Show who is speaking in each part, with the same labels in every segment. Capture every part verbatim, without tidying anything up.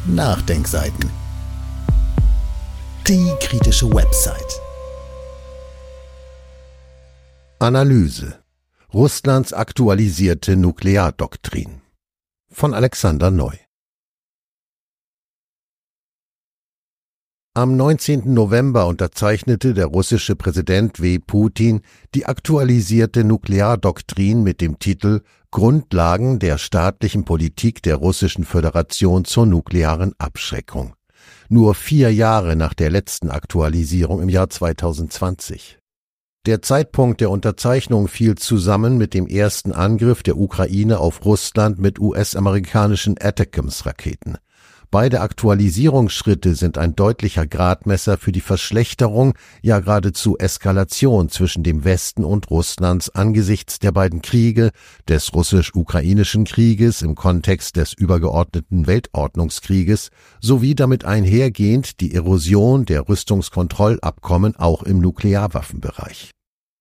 Speaker 1: Nachdenkseiten. Die kritische Website.
Speaker 2: Analyse. Russlands aktualisierte Nukleardoktrin von Alexander Neu. Am neunzehnten November unterzeichnete der russische Präsident W. Putin die aktualisierte Nukleardoktrin mit dem Titel Grundlagen der staatlichen Politik der Russischen Föderation zur nuklearen Abschreckung. Nur vier Jahre nach der letzten Aktualisierung im Jahr zweitausendzwanzig. Der Zeitpunkt der Unterzeichnung fiel zusammen mit dem ersten Angriff der Ukraine auf Russland mit U S-amerikanischen ATACMS-Raketen. Beide Aktualisierungsschritte sind ein deutlicher Gradmesser für die Verschlechterung, ja geradezu Eskalation zwischen dem Westen und Russlands angesichts der beiden Kriege, des russisch-ukrainischen Krieges im Kontext des übergeordneten Weltordnungskrieges, sowie damit einhergehend die Erosion der Rüstungskontrollabkommen auch im Nuklearwaffenbereich.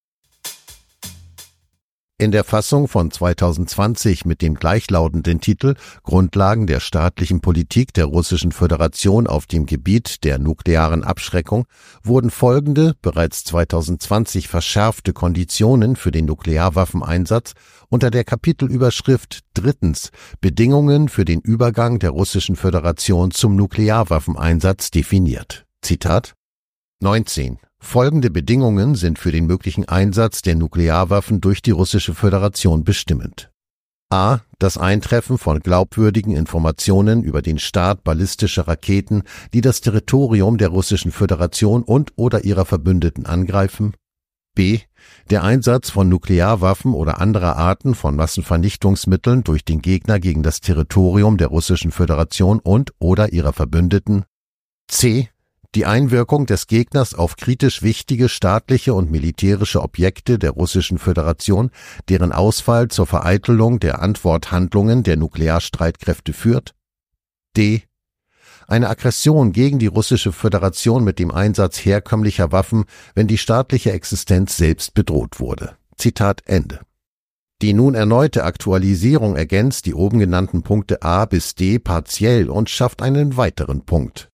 Speaker 2: In der Fassung von zweitausendzwanzig mit dem gleichlautenden Titel Grundlagen der staatlichen Politik der Russischen Föderation auf dem Gebiet der nuklearen Abschreckung wurden folgende, bereits zweitausendzwanzig verschärfte Konditionen für den Nuklearwaffeneinsatz unter der Kapitelüberschrift Drittens Bedingungen für den Übergang der Russischen Föderation zum Nuklearwaffeneinsatz definiert. Zitat neunzehn. Folgende Bedingungen sind für den möglichen Einsatz der Nuklearwaffen durch die Russische Föderation bestimmend. A. Das Eintreffen von glaubwürdigen Informationen über den Start ballistischer Raketen, die das Territorium der Russischen Föderation und/oder ihrer Verbündeten angreifen. B. Der Einsatz von Nuklearwaffen oder anderer Arten von Massenvernichtungsmitteln durch den Gegner gegen das Territorium der Russischen Föderation und/oder ihrer Verbündeten. C. Die Einwirkung des Gegners auf kritisch wichtige staatliche und militärische Objekte der Russischen Föderation, deren Ausfall zur Vereitelung der Antworthandlungen der Nuklearstreitkräfte führt. D. Eine Aggression gegen die Russische Föderation mit dem Einsatz herkömmlicher Waffen, wenn die staatliche Existenz selbst bedroht wurde. Zitat Ende. Die nun erneute Aktualisierung ergänzt die oben genannten Punkte A bis D partiell und schafft einen weiteren Punkt.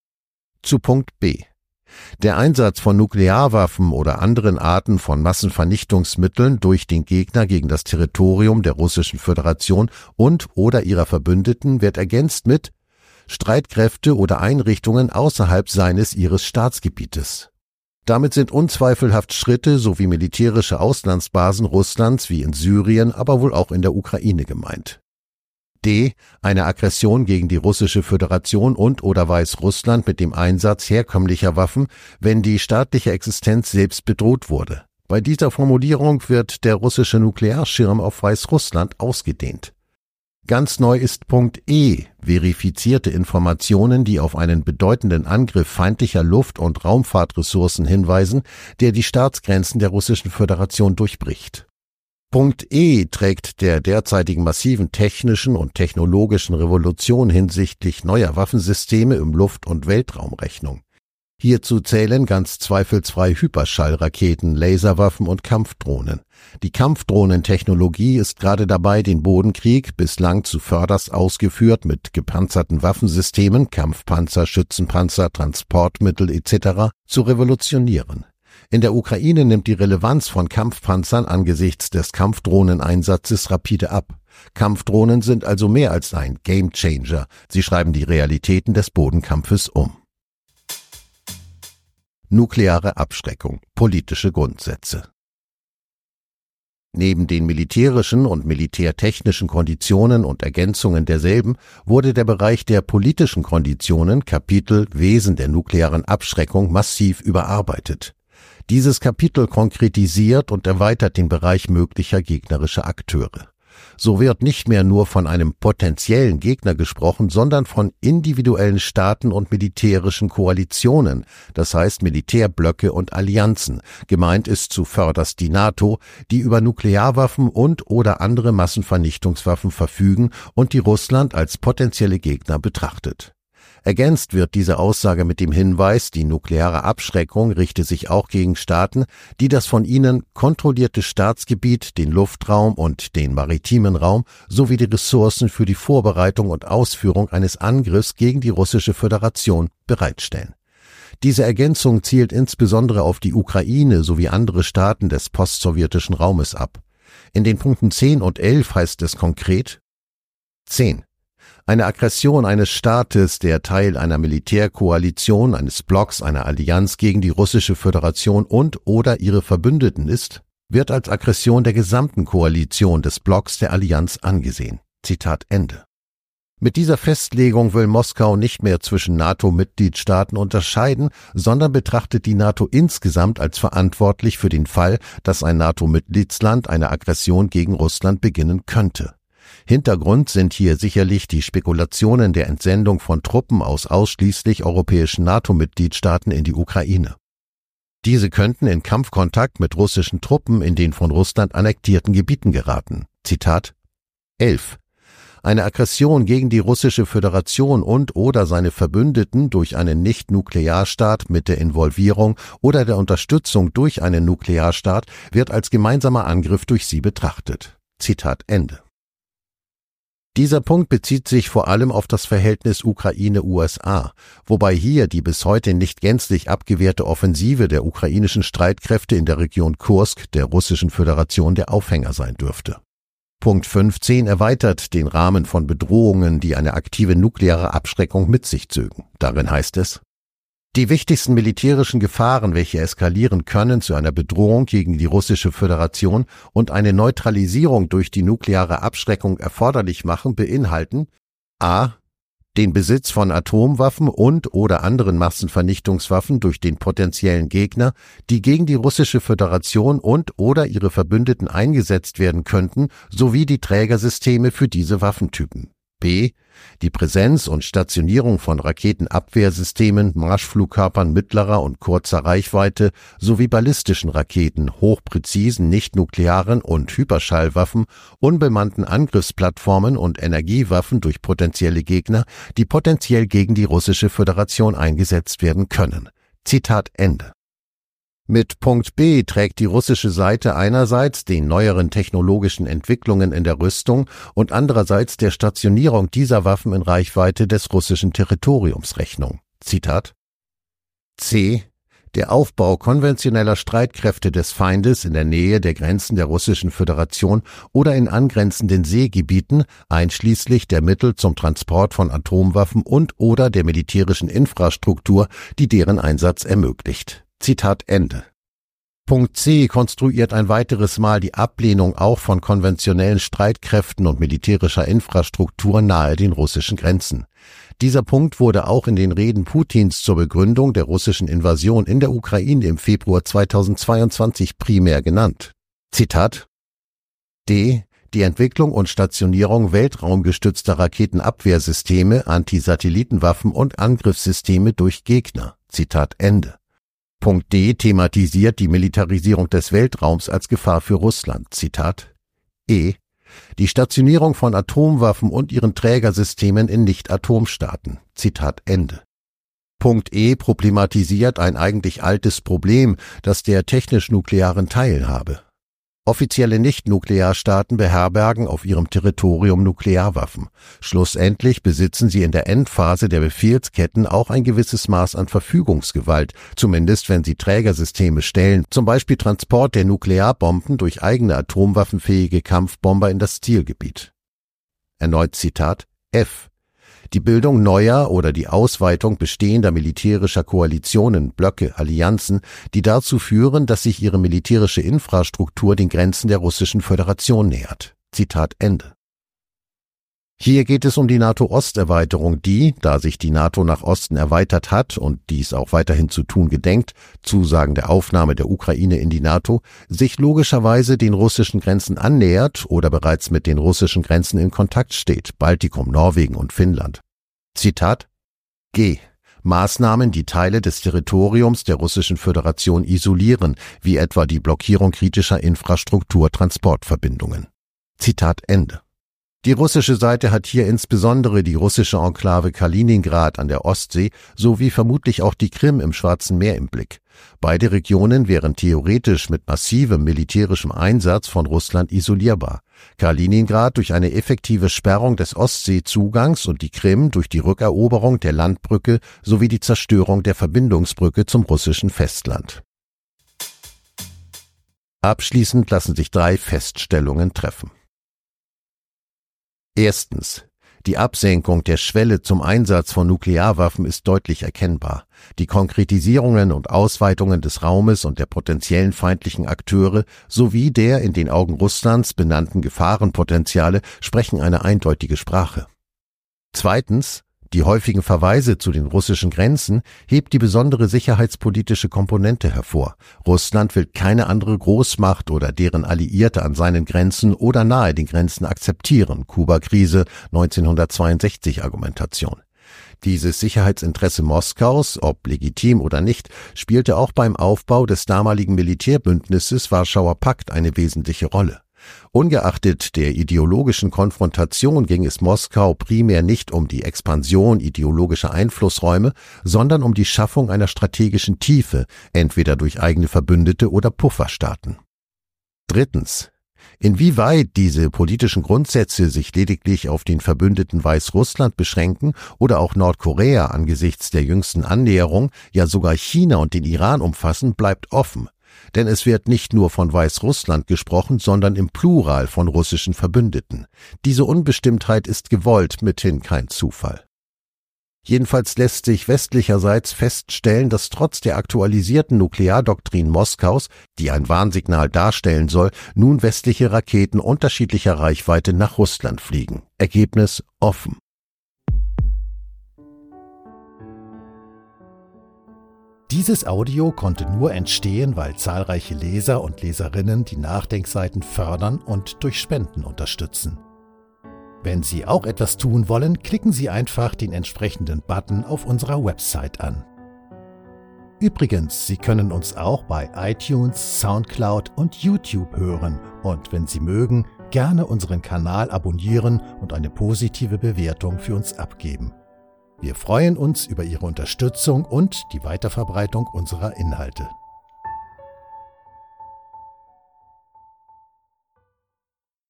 Speaker 2: Zu Punkt B. Der Einsatz von Nuklearwaffen oder anderen Arten von Massenvernichtungsmitteln durch den Gegner gegen das Territorium der Russischen Föderation und/oder ihrer Verbündeten wird ergänzt mit Streitkräfte oder Einrichtungen außerhalb seines ihres Staatsgebietes. Damit sind unzweifelhaft Schritte sowie militärische Auslandsbasen Russlands wie in Syrien, aber wohl auch in der Ukraine gemeint. D. Eine Aggression gegen die Russische Föderation und/oder Weißrussland mit dem Einsatz herkömmlicher Waffen, wenn die staatliche Existenz selbst bedroht wurde. Bei dieser Formulierung wird der russische Nuklearschirm auf Weißrussland ausgedehnt. Ganz neu ist Punkt E. Verifizierte Informationen, die auf einen bedeutenden Angriff feindlicher Luft- und Raumfahrtressourcen hinweisen, der die Staatsgrenzen der Russischen Föderation durchbricht. Punkt E trägt der derzeitigen massiven technischen und technologischen Revolution hinsichtlich neuer Waffensysteme im Luft- und Weltraum Rechnung. Hierzu zählen ganz zweifelsfrei Hyperschallraketen, Laserwaffen und Kampfdrohnen. Die Kampfdrohnentechnologie ist gerade dabei, den Bodenkrieg, bislang zuvörderst ausgeführt mit gepanzerten Waffensystemen, Kampfpanzer, Schützenpanzer, Transportmittel et cetera, zu revolutionieren. In der Ukraine nimmt die Relevanz von Kampfpanzern angesichts des Kampfdrohneneinsatzes rapide ab. Kampfdrohnen sind also mehr als ein Gamechanger. Sie schreiben die Realitäten des Bodenkampfes um. Nukleare Abschreckung. Politische Grundsätze. Neben den militärischen und militärtechnischen Konditionen und Ergänzungen derselben wurde der Bereich der politischen Konditionen, Kapitel Wesen der nuklearen Abschreckung, massiv überarbeitet. Dieses Kapitel konkretisiert und erweitert den Bereich möglicher gegnerischer Akteure. So wird nicht mehr nur von einem potenziellen Gegner gesprochen, sondern von individuellen Staaten und militärischen Koalitionen, das heißt Militärblöcke und Allianzen. Gemeint ist zuvörderst die NATO, die über Nuklearwaffen und/oder andere Massenvernichtungswaffen verfügen und die Russland als potenzielle Gegner betrachtet. Ergänzt wird diese Aussage mit dem Hinweis, die nukleare Abschreckung richte sich auch gegen Staaten, die das von ihnen kontrollierte Staatsgebiet, den Luftraum und den maritimen Raum sowie die Ressourcen für die Vorbereitung und Ausführung eines Angriffs gegen die Russische Föderation bereitstellen. Diese Ergänzung zielt insbesondere auf die Ukraine sowie andere Staaten des postsowjetischen Raumes ab. In den Punkten zehn und elf heißt es konkret: zehn. Eine Aggression eines Staates, der Teil einer Militärkoalition, eines Blocks, einer Allianz gegen die Russische Föderation und oder ihre Verbündeten ist, wird als Aggression der gesamten Koalition des Blocks der Allianz angesehen. Zitat Ende. Mit dieser Festlegung will Moskau nicht mehr zwischen NATO-Mitgliedstaaten unterscheiden, sondern betrachtet die NATO insgesamt als verantwortlich für den Fall, dass ein NATO-Mitgliedsland eine Aggression gegen Russland beginnen könnte. Hintergrund sind hier sicherlich die Spekulationen der Entsendung von Truppen aus ausschließlich europäischen NATO-Mitgliedstaaten in die Ukraine. Diese könnten in Kampfkontakt mit russischen Truppen in den von Russland annektierten Gebieten geraten. Zitat elf. Eine Aggression gegen die Russische Föderation und oder seine Verbündeten durch einen Nicht-Nuklearstaat mit der Involvierung oder der Unterstützung durch einen Nuklearstaat wird als gemeinsamer Angriff durch sie betrachtet. Zitat Ende. Dieser Punkt bezieht sich vor allem auf das Verhältnis Ukraine-U S A, wobei hier die bis heute nicht gänzlich abgewehrte Offensive der ukrainischen Streitkräfte in der Region Kursk der Russischen Föderation der Aufhänger sein dürfte. Punkt fünfzehn erweitert den Rahmen von Bedrohungen, die eine aktive nukleare Abschreckung mit sich zögen. Darin heißt es: Die wichtigsten militärischen Gefahren, welche eskalieren können zu einer Bedrohung gegen die Russische Föderation und eine Neutralisierung durch die nukleare Abschreckung erforderlich machen, beinhalten a. den Besitz von Atomwaffen und oder anderen Massenvernichtungswaffen durch den potenziellen Gegner, die gegen die Russische Föderation und oder ihre Verbündeten eingesetzt werden könnten, sowie die Trägersysteme für diese Waffentypen. B. Die Präsenz und Stationierung von Raketenabwehrsystemen, Marschflugkörpern mittlerer und kurzer Reichweite sowie ballistischen Raketen, hochpräzisen nichtnuklearen und Hyperschallwaffen, unbemannten Angriffsplattformen und Energiewaffen durch potenzielle Gegner, die potenziell gegen die Russische Föderation eingesetzt werden können. Zitat Ende. Mit Punkt B trägt die russische Seite einerseits den neueren technologischen Entwicklungen in der Rüstung und andererseits der Stationierung dieser Waffen in Reichweite des russischen Territoriums Rechnung. Zitat C. Der Aufbau konventioneller Streitkräfte des Feindes in der Nähe der Grenzen der Russischen Föderation oder in angrenzenden Seegebieten, einschließlich der Mittel zum Transport von Atomwaffen und oder der militärischen Infrastruktur, die deren Einsatz ermöglicht. Zitat Ende. Punkt C konstruiert ein weiteres Mal die Ablehnung auch von konventionellen Streitkräften und militärischer Infrastruktur nahe den russischen Grenzen. Dieser Punkt wurde auch in den Reden Putins zur Begründung der russischen Invasion in der Ukraine im Februar zweitausendzweiundzwanzig primär genannt. Zitat D. Die Entwicklung und Stationierung weltraumgestützter Raketenabwehrsysteme, Antisatellitenwaffen und Angriffssysteme durch Gegner. Zitat Ende. Punkt D thematisiert die Militarisierung des Weltraums als Gefahr für Russland. Zitat E. Die Stationierung von Atomwaffen und ihren Trägersystemen in Nicht-Atomstaaten. Zitat Ende. Punkt E problematisiert ein eigentlich altes Problem, das der technisch-nuklearen Teilhabe. Offizielle Nicht-Nuklearstaaten beherbergen auf ihrem Territorium Nuklearwaffen. Schlussendlich besitzen sie in der Endphase der Befehlsketten auch ein gewisses Maß an Verfügungsgewalt, zumindest wenn sie Trägersysteme stellen, zum Beispiel Transport der Nuklearbomben durch eigene atomwaffenfähige Kampfbomber in das Zielgebiet. Erneut Zitat F. Die Bildung neuer oder die Ausweitung bestehender militärischer Koalitionen, Blöcke, Allianzen, die dazu führen, dass sich ihre militärische Infrastruktur den Grenzen der Russischen Föderation nähert. Zitat Ende. Hier geht es um die NATO-Osterweiterung, die, da sich die NATO nach Osten erweitert hat und dies auch weiterhin zu tun gedenkt, Zusagen der Aufnahme der Ukraine in die NATO, sich logischerweise den russischen Grenzen annähert oder bereits mit den russischen Grenzen in Kontakt steht, Baltikum, Norwegen und Finnland. Zitat G. Maßnahmen, die Teile des Territoriums der Russischen Föderation isolieren, wie etwa die Blockierung kritischer Infrastruktur-Transportverbindungen. Zitat Ende. Die russische Seite hat hier insbesondere die russische Enklave Kaliningrad an der Ostsee sowie vermutlich auch die Krim im Schwarzen Meer im Blick. Beide Regionen wären theoretisch mit massivem militärischem Einsatz von Russland isolierbar. Kaliningrad durch eine effektive Sperrung des Ostseezugangs und die Krim durch die Rückeroberung der Landbrücke sowie die Zerstörung der Verbindungsbrücke zum russischen Festland. Abschließend lassen sich drei Feststellungen treffen. Erstens. Die Absenkung der Schwelle zum Einsatz von Nuklearwaffen ist deutlich erkennbar. Die Konkretisierungen und Ausweitungen des Raumes und der potenziellen feindlichen Akteure sowie der in den Augen Russlands benannten Gefahrenpotenziale sprechen eine eindeutige Sprache. Zweitens. Die häufigen Verweise zu den russischen Grenzen hebt die besondere sicherheitspolitische Komponente hervor. Russland will keine andere Großmacht oder deren Alliierte an seinen Grenzen oder nahe den Grenzen akzeptieren. Kuba-Krise neunzehnhundertzweiundsechzig Argumentation. Dieses Sicherheitsinteresse Moskaus, ob legitim oder nicht, spielte auch beim Aufbau des damaligen Militärbündnisses Warschauer Pakt eine wesentliche Rolle. Ungeachtet der ideologischen Konfrontation ging es Moskau primär nicht um die Expansion ideologischer Einflussräume, sondern um die Schaffung einer strategischen Tiefe, entweder durch eigene Verbündete oder Pufferstaaten. Drittens. Inwieweit diese politischen Grundsätze sich lediglich auf den Verbündeten Weißrussland beschränken oder auch Nordkorea angesichts der jüngsten Annäherung, ja sogar China und den Iran umfassen, bleibt offen. Denn es wird nicht nur von Weißrussland gesprochen, sondern im Plural von russischen Verbündeten. Diese Unbestimmtheit ist gewollt, mithin kein Zufall. Jedenfalls lässt sich westlicherseits feststellen, dass trotz der aktualisierten Nukleardoktrin Moskaus, die ein Warnsignal darstellen soll, nun westliche Raketen unterschiedlicher Reichweite nach Russland fliegen. Ergebnis offen.
Speaker 1: Dieses Audio konnte nur entstehen, weil zahlreiche Leser und Leserinnen die Nachdenkseiten fördern und durch Spenden unterstützen. Wenn Sie auch etwas tun wollen, klicken Sie einfach den entsprechenden Button auf unserer Website an. Übrigens, Sie können uns auch bei iTunes, Soundcloud und YouTube hören und wenn Sie mögen, gerne unseren Kanal abonnieren und eine positive Bewertung für uns abgeben. Wir freuen uns über Ihre Unterstützung und die Weiterverbreitung unserer Inhalte.